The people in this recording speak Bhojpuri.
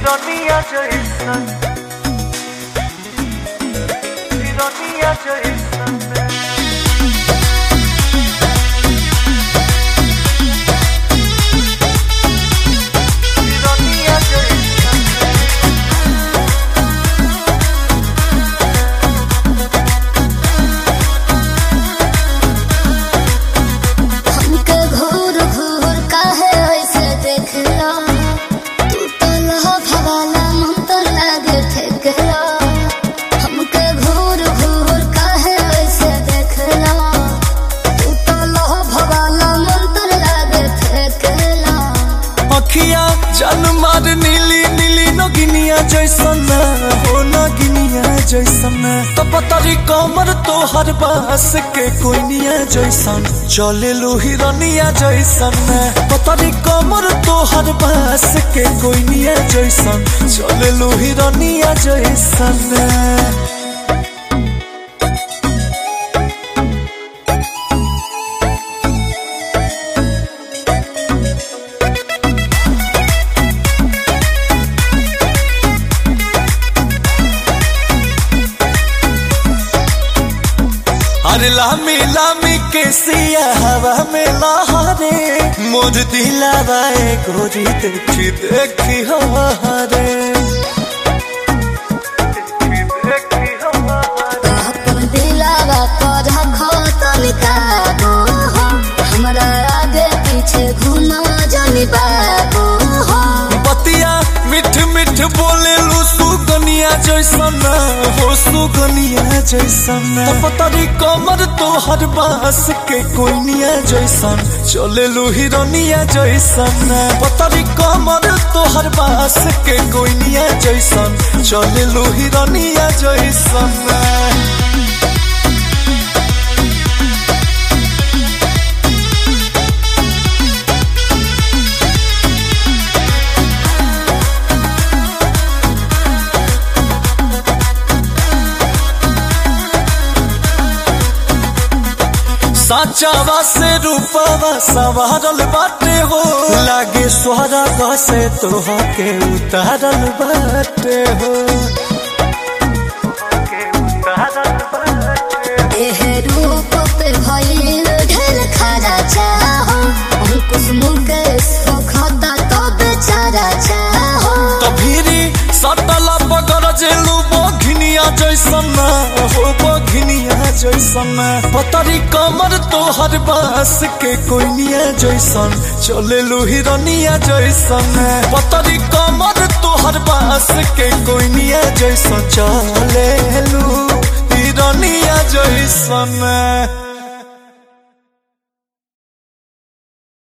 Ironia Jason, Ironia Jason. जान मार नीली नीली नगिनिया जैसन हो नगिनिया जैसन तो पतरी कमर तो हर बास के कोइनिया जैसन चले लो हिरनिया जैसन पतरी कमर तो हर बास के कोइनिया जैसन चले लो हिरनिया जैसन। अरे लामी लामी के सिया हवा में लहरे मोर दिलावा गोरी देखी देखी हरे दिलावा पर तनिका हमरा आगे पीछे घुमा जानी बाबू बतिया मिठ मिठ बोले लू सुगनिया जैसन हो सुगनिया जैसन पतरी कमर तो हर बास के कोइनिया जैसन चले लू हिरनिया जैसन पतरी कमर तो हर बास के कोइनिया जैसन चले लू हिरनिया जैसन। साचावा से रूपावा सवारल बाटे हो लागे स्वर्ग से तोहा के उतारल बाटे हो एहे रूप पे भइल ढेर खरा चाहो अंकुश मुकेश खाता तो बेचारा चाहो तभीरी सटला पकड़ जेलू बघिनिया जैसन हो बघिनिया जैसन पतरी कमर तो हर बास के कोइनिया जैसन चले लू हिरनिया जैसन पतरी कमर तो हर बास के कोइनिया जैसन चले लू हिरनिया जैसन।